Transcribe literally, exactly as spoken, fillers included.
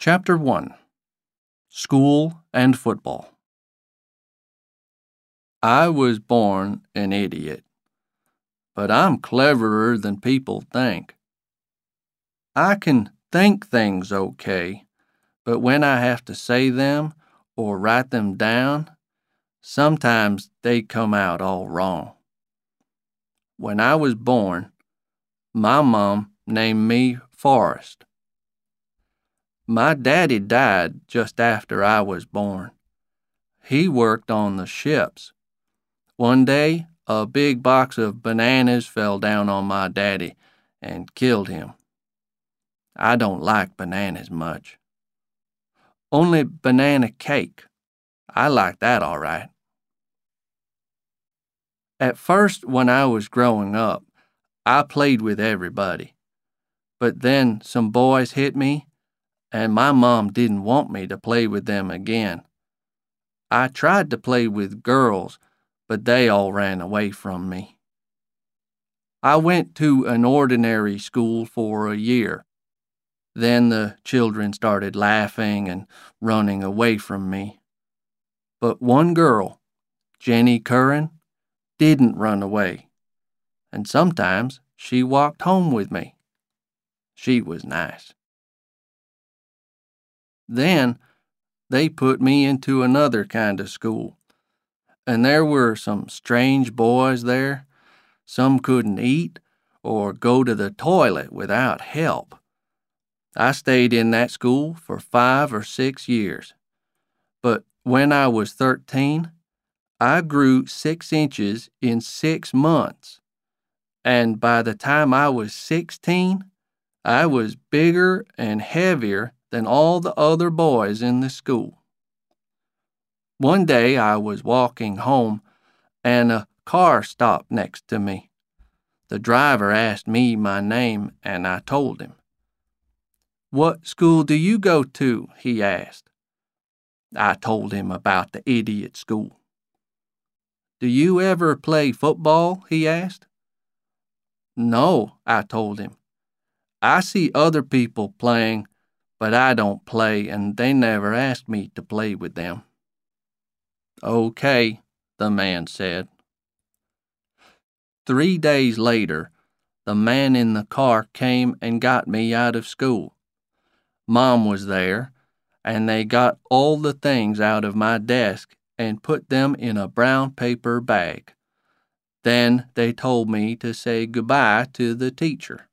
Chapter one. School and Football. I was born an idiot, but I'm cleverer than people think. I can think things okay, but when I have to say them or write them down, sometimes they come out all wrong. When I was born, my mom named me Forrest. My daddy died just after I was born. He worked on the ships. One day, a big box of bananas fell down on my daddy and killed him. I don't like bananas much. Only banana cake. I like that all right. At first, when I was growing up, I played with everybody. But then some boys hit me, and my mom didn't want me to play with them again. I tried to play with girls, but they all ran away from me. I went to an ordinary school for a year. Then the children started laughing and running away from me. But one girl, Jenny Curran, didn't run away, and sometimes she walked home with me. She was nice. Then they put me into another kind of school, and there were some strange boys there. Some couldn't eat or go to the toilet without help. I stayed in that school for five or six years. But when I was thirteen, I grew six inches in six months. And by the time I was sixteen, I was bigger and heavier than all the other boys in the school. One day I was walking home, and a car stopped next to me. The driver asked me my name, and I told him. "What school do you go to?" he asked. I told him about the idiot school. "Do you ever play football?" he asked. "No," I told him. "I see other people playing, but I don't play, and they never asked me to play with them." "Okay," the man said. Three days later, the man in the car came and got me out of school. Mom was there, and they got all the things out of my desk and put them in a brown paper bag. Then they told me to say goodbye to the teacher.